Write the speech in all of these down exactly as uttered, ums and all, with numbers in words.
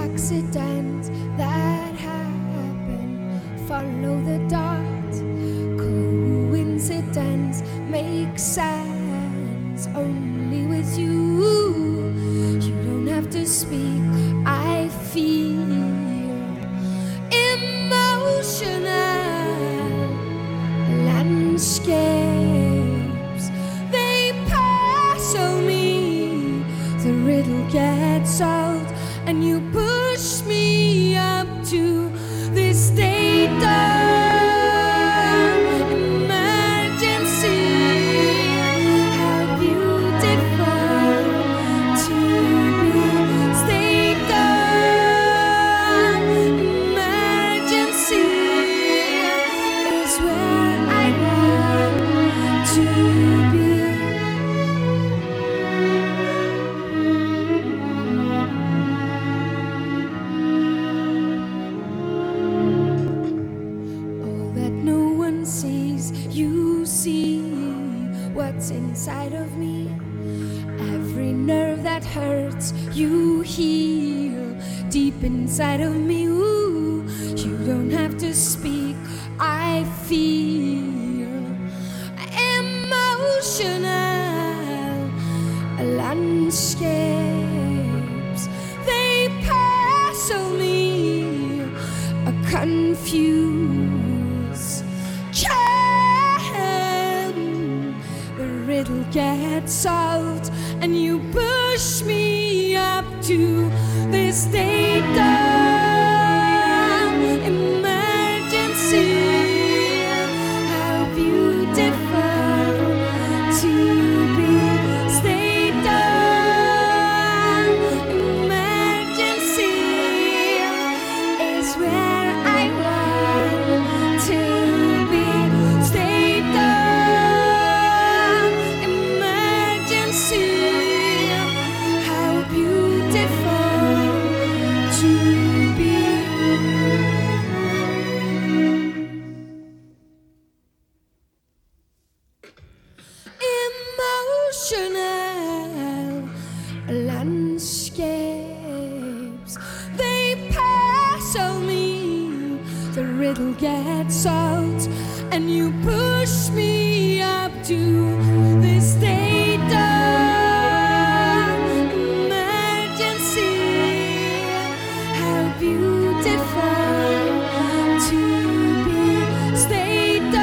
accidents that happen follow the dot. Coincidence makes sense only with you. You don't have to speak. I feel emotional landscapes. They pass on me. The riddle gets solved, and you push me up to this state of emergency. How beautiful to be state of emergency is where I want to be. Sees, you see what's inside of me. Every nerve that hurts, you heal deep inside of me. Ooh, you don't have to speak. I feel emotional landscapes. They pass on me, a confused can. The riddle gets solved, and you push me up to this state of emergency. How beautiful to be state of emergency is where I want to be. Emotional landscapes, they pass on me. The riddle gets solved, and you push me up to this state of emergency. How beautiful to be state of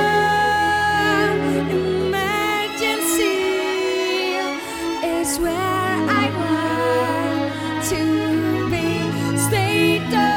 emergency is where I want to be. State of